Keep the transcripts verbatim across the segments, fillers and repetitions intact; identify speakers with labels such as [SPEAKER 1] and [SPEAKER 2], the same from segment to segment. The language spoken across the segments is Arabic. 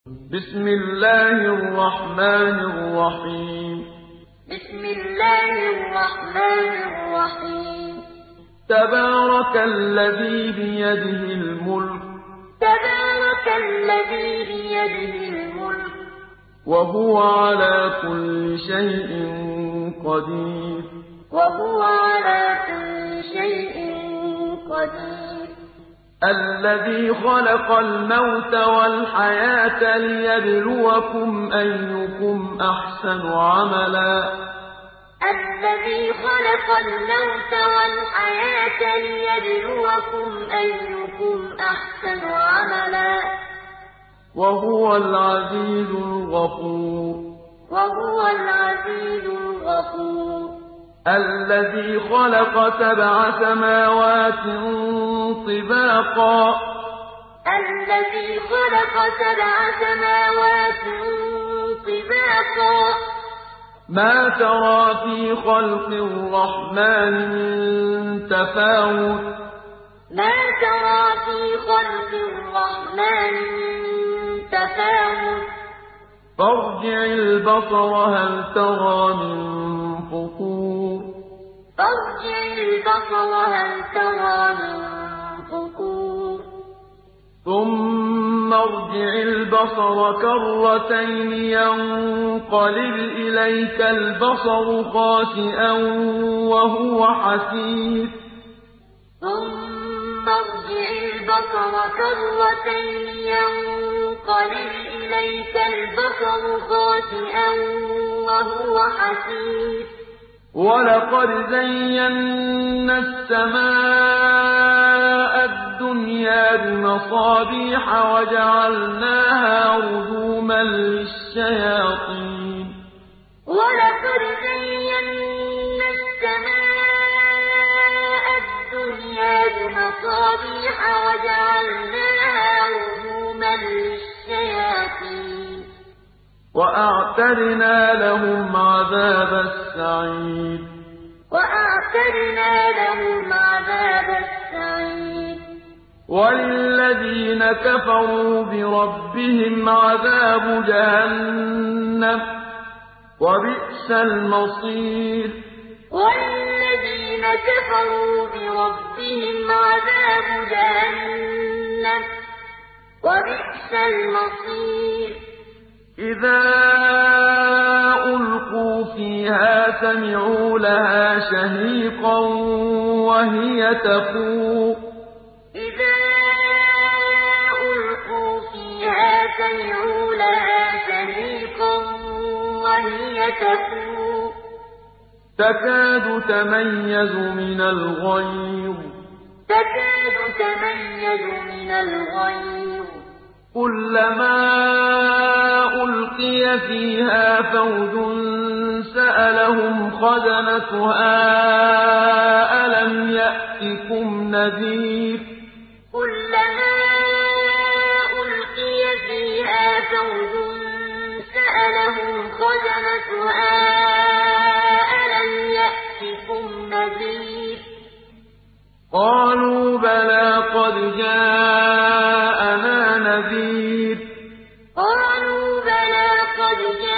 [SPEAKER 1] بسم الله الرحمن الرحيم
[SPEAKER 2] بسم الله الرحمن الرحيم
[SPEAKER 1] تبارك الذي بيده الملك
[SPEAKER 2] تبارك الذي بيده الملك
[SPEAKER 1] وهو على كل شيء قدير
[SPEAKER 2] وهو على كل شيء قدير
[SPEAKER 1] الذي خلق الموت والحياة ليبلوكم أيكم أحسن عملا
[SPEAKER 2] الذي خلق الموت والحياة ليبلوكم أيكم أحسن عملا
[SPEAKER 1] وهو العزيز الغفور
[SPEAKER 2] وهو العزيز الغفور
[SPEAKER 1] الذي خلق سبع سماوات طباقا
[SPEAKER 2] الذي خلق سبع سماوات طباقا
[SPEAKER 1] ما ترى في خلق الرحمن من تفاوت
[SPEAKER 2] ما ترى في خلق الرحمن من تفاوت
[SPEAKER 1] فارجع البصر هل ترى من فطور
[SPEAKER 2] فارجع البصر هل ترى من فطور
[SPEAKER 1] ثم ارجع البصر كرتين ينقلب إليك البصر خاسئا وهو حسير
[SPEAKER 2] ثم ارجع البصر كرتين ينقلب إليك البصر خاسئا وهو حسير
[SPEAKER 1] ولقد زينا السماء الدنيا بمصابيح وجعلناها رجوما للشياطين
[SPEAKER 2] ولقد زينا السماء الدنيا بمصابيح وجعلناها رجوما للشياطين
[SPEAKER 1] وأعتدنا لهم عذاب السعير
[SPEAKER 2] وأعتدنا لهم عذاب السعير
[SPEAKER 1] وللذين كفروا بربهم عذاب جهنم وبئس المصير
[SPEAKER 2] وللذين كفروا بربهم عذاب جهنم وبئس المصير
[SPEAKER 1] إذا ألقوا فيها سمعوا لها شهيقا وهي تفور
[SPEAKER 2] إذا ألقوا فيها سمعوا لها شهيقا وهي تفور
[SPEAKER 1] تكاد تميز من الغيظ
[SPEAKER 2] تكاد تميز من الغيظ
[SPEAKER 1] كلما ألقي فيها فوج سألهم خزنتها ألم يأتكم نذير
[SPEAKER 2] كلما ألقي فيها فوج سألهم خزنتها ألم يأتكم نذير
[SPEAKER 1] قالوا بلى قد جاءنا نذير
[SPEAKER 2] قالوا بلى قد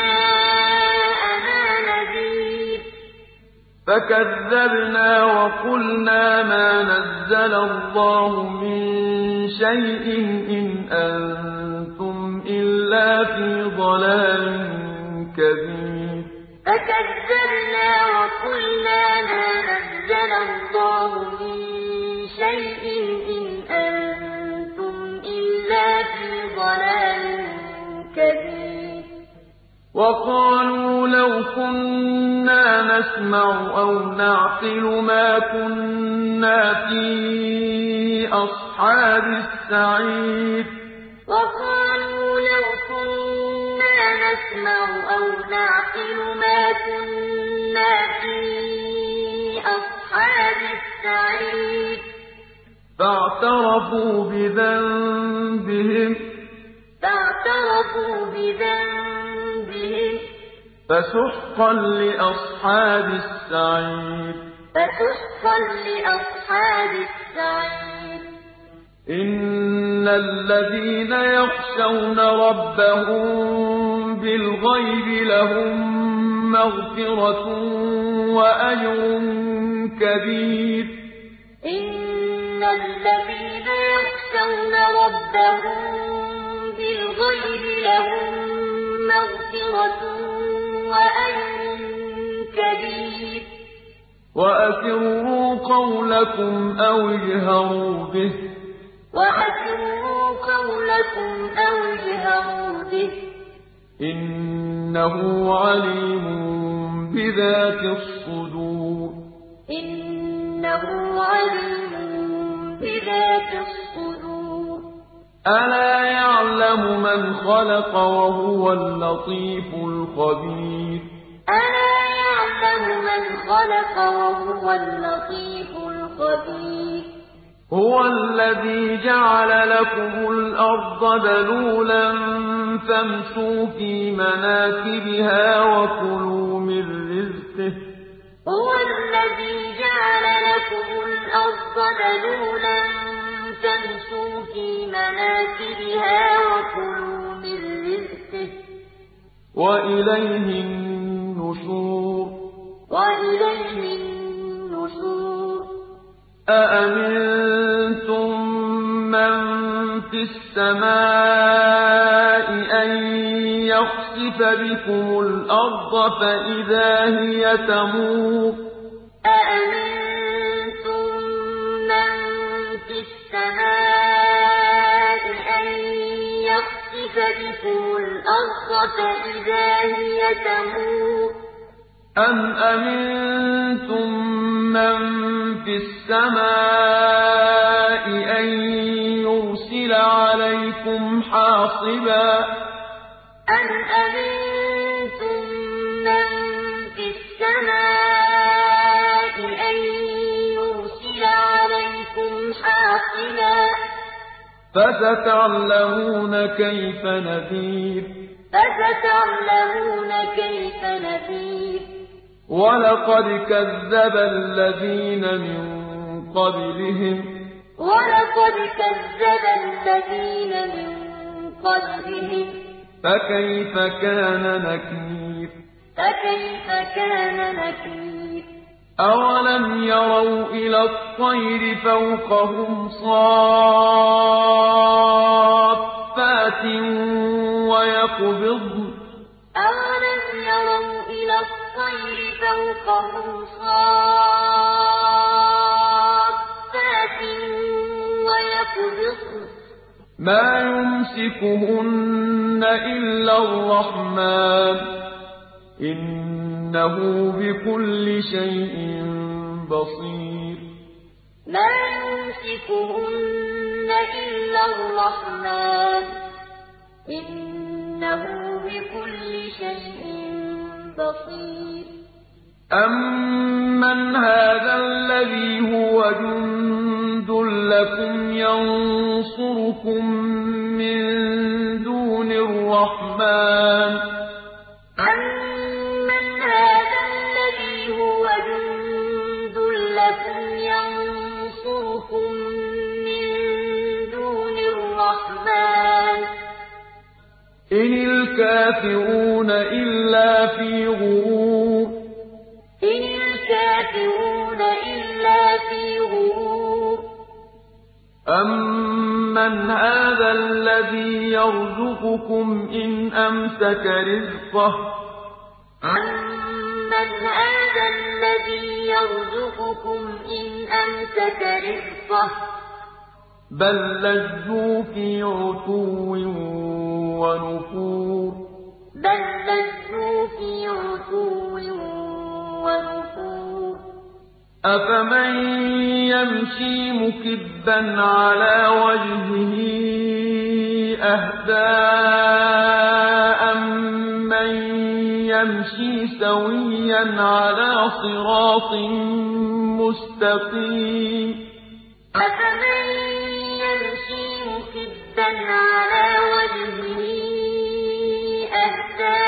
[SPEAKER 2] جاءنا نذير
[SPEAKER 1] فكذبنا وقلنا ما نزل الله من شيء إن أنتم إلا في ضلال كبير
[SPEAKER 2] فكذبنا وقلنا ما نزل الله من شيء إن أنتم إلا في ضلال كبير
[SPEAKER 1] وقالوا لو كنا نسمع أو نعقل ما كنا في أصحاب السعير
[SPEAKER 2] وقالوا لو كنا نسمع أو نعقل ما كنا في أصحاب السعير
[SPEAKER 1] فاعترفوا بذنبهم
[SPEAKER 2] فاعترفوا بذنبهم
[SPEAKER 1] فسحقا لأصحاب السعير
[SPEAKER 2] فسحقا لأصحاب السعير
[SPEAKER 1] إن الذين يخشون ربهم بالغيب لهم مغفرة وأجر كبير
[SPEAKER 2] إن الذين يخشون ربهم بالغيب لهم مغفرة وأجر كبير
[SPEAKER 1] وأسروا قولكم أو اجهروا به
[SPEAKER 2] وأسروا قولكم أو اجهروا به
[SPEAKER 1] إنه عليم بذات الصدور
[SPEAKER 2] إنه عليم بذات الصدور
[SPEAKER 1] ألا يعلم من خلق وهو اللطيف الخبير
[SPEAKER 2] ألا يعلم من خلق وهو اللطيف الخبير
[SPEAKER 1] هو الذي جعل لكم الأرض ذلولا فامشوا في مناكبها وكلوا من رزقه
[SPEAKER 2] هو الذي جعل لكم الأرض ذلولا فامشوا في مناكبها وكلوا من رزقه
[SPEAKER 1] وإليه النشور
[SPEAKER 2] وإليه النشور
[SPEAKER 1] أأمنتم من في السماء أن يخسف بكم الأرض فإذا هي تمور
[SPEAKER 2] أأمنتم من في السماء أن يخسف بكم الأرض فإذا هي تمور
[SPEAKER 1] أم أمنتم من في السماء أن يرسل عليكم حاصبا
[SPEAKER 2] أم أمنتم من في السماء أن يرسل عليكم حاصبا
[SPEAKER 1] فستعلمون كيف نذير
[SPEAKER 2] فستعلمون كيف نذير
[SPEAKER 1] ولقد كذب الذين من قبلهم
[SPEAKER 2] ولقد كذب الذين من قبلهم
[SPEAKER 1] فكيف كان نكير
[SPEAKER 2] فكيف كان نكير
[SPEAKER 1] أولم يروا إلى الطير فوقهم صافات ويقبضن
[SPEAKER 2] أولم يروا إلى الطير فوقهم صافات ويقبضن
[SPEAKER 1] ما يمسكهن إلا الرحمن إنه بكل شيء بصير
[SPEAKER 2] ما يمسكهن إلا الرحمن إنه بكل شيء بصير
[SPEAKER 1] أمن هذا الذي هو جند لكم ينصركم من دون الرحمن
[SPEAKER 2] أمن هذا الذي هو جند لكم ينصركم من دون الرحمن
[SPEAKER 1] إن الكافرون إلا في غرور
[SPEAKER 2] إن الكافرون إلا في غرور
[SPEAKER 1] أمن هذا الذي يرزقكم إن أمسك رزقه
[SPEAKER 2] أمن هذا الذي يرزقكم إن أمسك رزقه
[SPEAKER 1] بل لجوا في عتو ونفور
[SPEAKER 2] بل لجوا في عتو ونفور
[SPEAKER 1] أفمن يمشي مكبا على وجهه أهدى أمن يمشي سويا على صراط مستقيم
[SPEAKER 2] أفمن يمشي مكبا على وجهه أهدى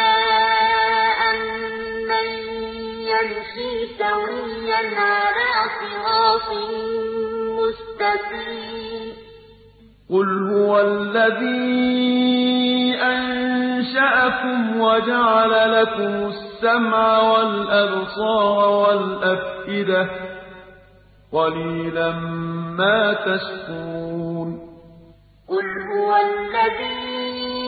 [SPEAKER 2] أمن يمشي سويا على صراط مستقيم
[SPEAKER 1] قُلْ هُوَ الَّذِي أَنشَأَكُمْ وَجَعَلَ لَكُمُ السَّمْعَ وَالْأَبْصَارَ وَالْأَفْئِدَةَ ۖ قَلِيلًا مَّا تَشْكُرُونَ
[SPEAKER 2] قُلْ هُوَ الَّذِي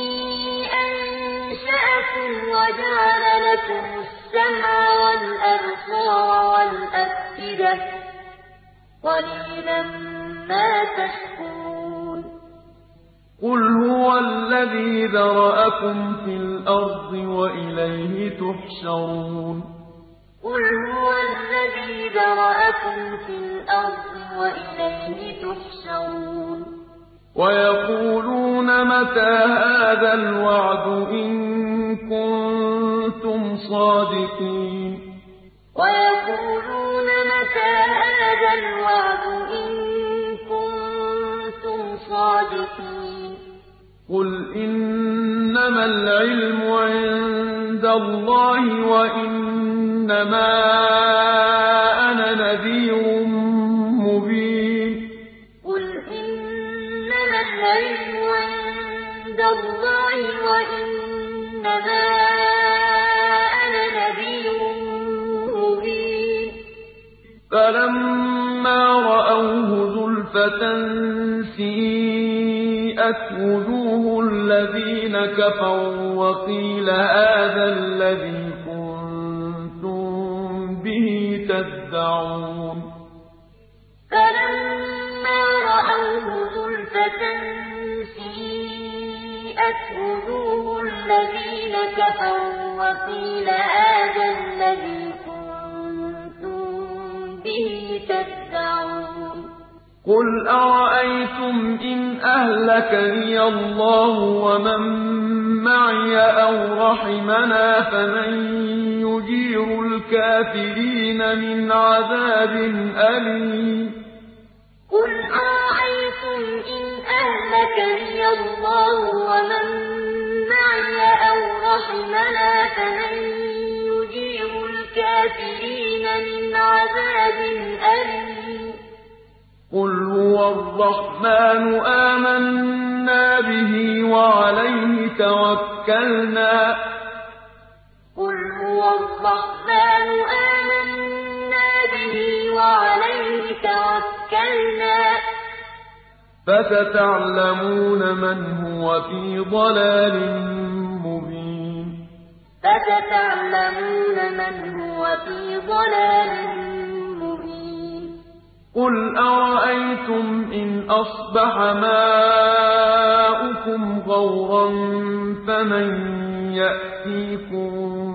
[SPEAKER 2] أَنشَأَكُمْ وَجَعَلَ لَكُمُ السَّمْعَ وَالْأَبْصَارَ وَالْأَفْئِدَةَ ۖ قَلِيلًا مَّا تَشْكُرُونَ
[SPEAKER 1] قُلْ هُوَ الَّذِي ذَرَأَكُمْ فِي الْأَرْضِ وَإِلَيْهِ تُحْشَرُونَ
[SPEAKER 2] قُلْ هُوَ الَّذِي ذَرَأَكُمْ فِي الْأَرْضِ وَإِلَيْهِ تُحْشَرُونَ
[SPEAKER 1] وَيَقُولُونَ مَتَىٰ هَٰذَا الْوَعْدُ إِن كُنتُمْ صَادِقِينَ
[SPEAKER 2] وَيَقُولُونَ مَتَىٰ هَٰذَا الْوَعْدُ إِن كُنتُمْ صَادِقِينَ
[SPEAKER 1] قُلْ إِنَّمَا الْعِلْمُ عِندَ اللَّهِ وَإِنَّمَا أَنَا نَذِيرٌ مُّبِينٌ
[SPEAKER 2] قُلْ إِنَّمَا الْعِلْمُ عِندَ اللَّهِ وَإِنَّمَا أَنَا نَذِيرٌ مُّبِينٌ
[SPEAKER 1] فَلَمَّا رَأَوْهُ زُلْفَةً سِيئَتْ وُجُوهُ الَّذِينَ كَفَرُوا وَقِيلَ هَٰذَا الَّذِي كُنتُم بِهِ تَدَّعُونَ
[SPEAKER 2] فَلَمَّا رَأَوْهُ زُلْفَةً سِيئَتْ وُجُوهُ الَّذِينَ كَفَرُوا وَقِيلَ هَٰذَا الَّذِي كُنتُم بِهِ تَدَّعُونَ
[SPEAKER 1] قُلْ أَرَأَيْتُمْ إِنْ أَهْلَكَنِيَ اللَّهُ وَمَن مَّعِيَ أَوْ رَحِمَنَا فَمَن يُجِيرُ الْكَافِرِينَ مِنْ عَذَابٍ أَلِيمٍ
[SPEAKER 2] قُلْ أَرَأَيْتُمْ إِنْ أَهْلَكَنِيَ اللَّهُ وَمَن مَّعِيَ أَوْ رَحِمَنَا فَمَن يُجِيرُ الْكَافِرِينَ مِنْ عَذَابٍ أَلِيمٍ
[SPEAKER 1] قُلْ هُوَ الرَّحْمَٰنُ آمَنَّا بِهِ وَعَلَيْهِ تَوَكَّلْنَا
[SPEAKER 2] قُلْ هُوَ الرَّحْمَٰنُ آمَنَّا بِهِ وَعَلَيْهِ تَوَكَّلْنَا
[SPEAKER 1] فَسَتَعْلَمُونَ مَنْ هُوَ فِي ضَلَالٍ مُّبِينٍ
[SPEAKER 2] فَسَتَعْلَمُونَ مَنْ هُوَ فِي ضَلَالٍ مُّبِينٍ
[SPEAKER 1] قُلْ أَرَأَيْتُمْ إِنْ أَصْبَحَ مَاؤُكُمْ غَوْرًا فَمَن يَأْتِيكُم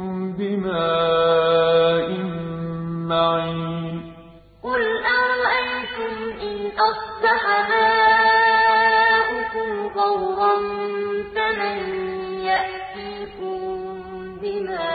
[SPEAKER 1] بِمَاءٍ مَّعِينٍ
[SPEAKER 2] قُلْ أَرَأَيْتُمْ إِنْ أَصْبَحَ مَاؤُكُمْ غَوْرًا فَمَن يَأْتِيكُم بِمَاءٍ